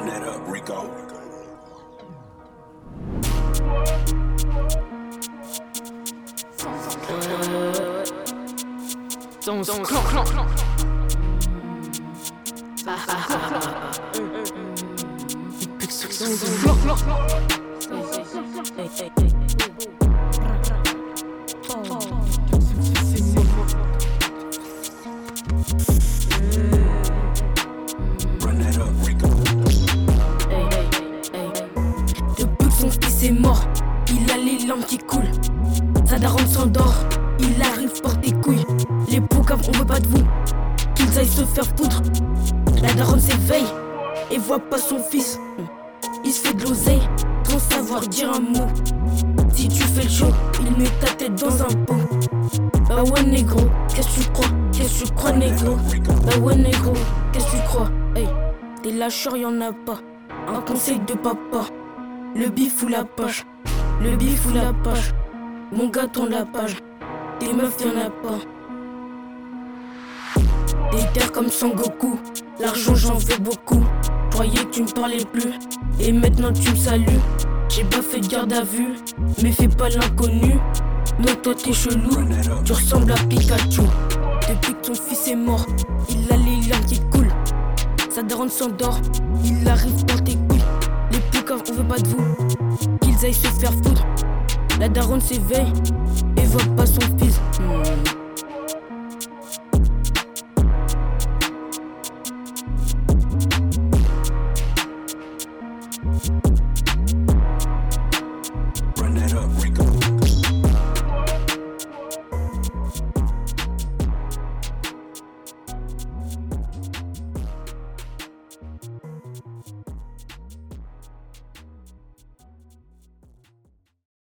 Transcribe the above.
that up, Rico. Depuis que son fils est mort, il a les larmes qui coulent. Sa daronne s'endort, il arrive par tes couilles. Les poucaves, on veut pas de vous, qu'ils aillent se faire foutre. La daronne s'éveille et voit pas son fils. Il se fait de l'oseille sans savoir dire un mot. Si tu fais le show, il met ta tête dans un pot. Bah ouais négro, qu'est-ce que tu crois? Qu'est-ce que tu crois négro? Bah ouais négro, qu'est-ce que tu crois? Hey, des lâcheurs y'en a pas. Un conseil de papa, le bif ou la page. Le bif ou la page, mon gars tourne la page. Des meufs y'en a pas. Des terres comme Sangoku, l'argent j'en veux beaucoup. Croyais que tu me parlais plus, et maintenant tu me salues. J'ai pas fait de garde à vue, mais fais pas l'inconnu. Mais toi t'es chelou, tu ressembles à Pikachu. Depuis que ton fils est mort, il a les larmes qui coulent. Sa daronne s'endort, il arrive par tes couilles. Les poucaves on veut pas de vous, qu'ils aillent se faire foutre. La daronne s'éveille et voit pas son fils.